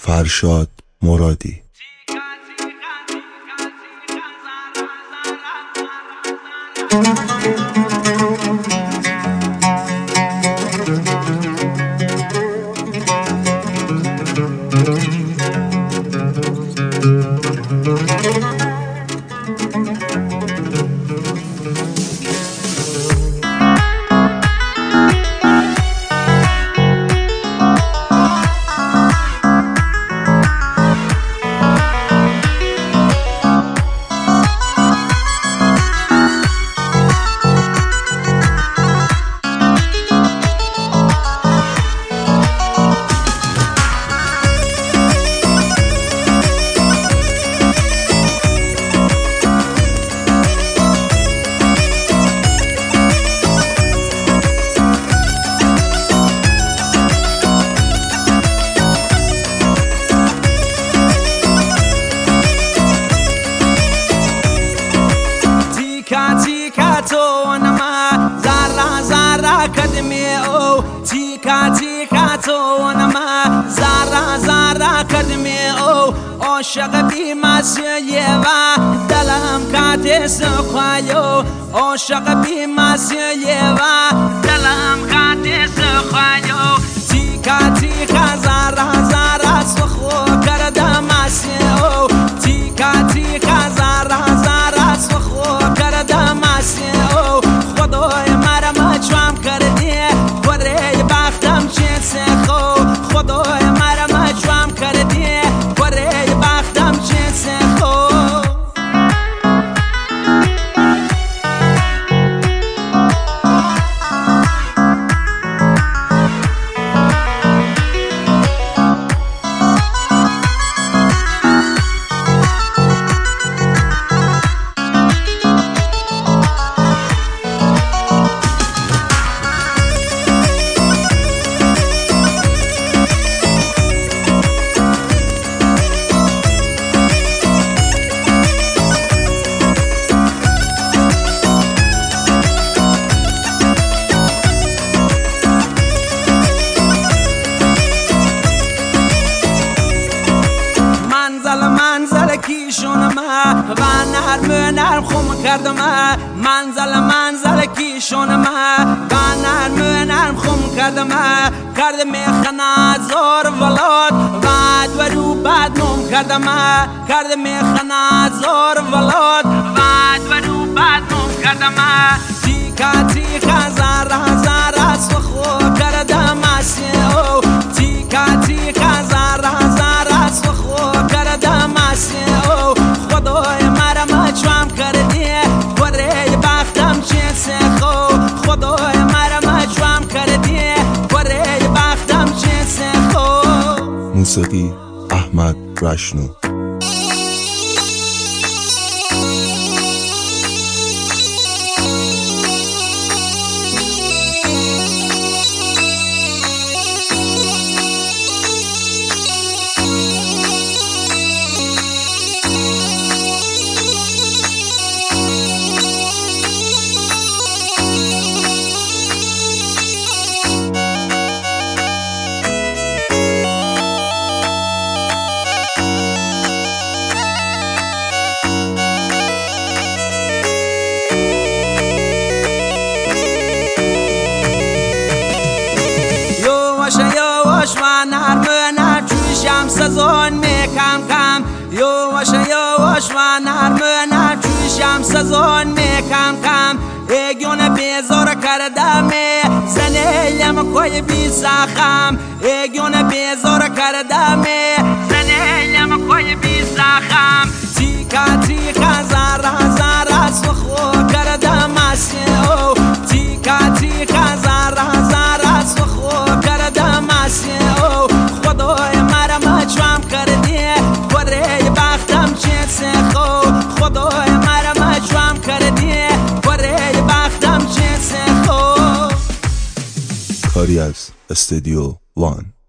فرشاد مرادی. تیکا تو نما زارا زارا کدمی او تیکا تو نما زارا زارا کدمی او عاشق بی مسیه و دلم کاتس خوایو عاشق بی مسیه و دلم کاتس خوایو تیکا زارا زارا سخو کردم مسیه او تیکا زارا زارا سخو کردم مسیه او خدای مرا مجوام کردی وره بختم چه خو خدای مرا مجوام کردی وره بختم چه خو منزل کیشون ما و نرم خم کردم منزل کیشون ما و نرم خم کردم کردم خنازار ولاد بعد ورو بعد نم کردم خنازار ولاد بعد ورو بعد نم کردم تیکا زارا سخو کردم مسیه او تیکا زارا سخو کردم مسیه او خدای مرا مجوام کردی وره بختم چه خو خدای مرا مجوام کردی وره بختم چه خو. موسیقی احمد رشنو. یواش و نرم چوشم سزون میکم کم یواش و نرم چوشم سزون میکم کم ایگون بیزار کردم زنیم کوی بی ساخم ایگون بیزار کردم زنیم کوی بی ساخم تیکا زارا سخو کردم مسیه او تیکا زارا سخو کردم مسیه او خدای مرا مجوام کردی وره بختم چه خو خدای مرا مجوام کردی وره بختم چه خو. کاری از استودیو وان.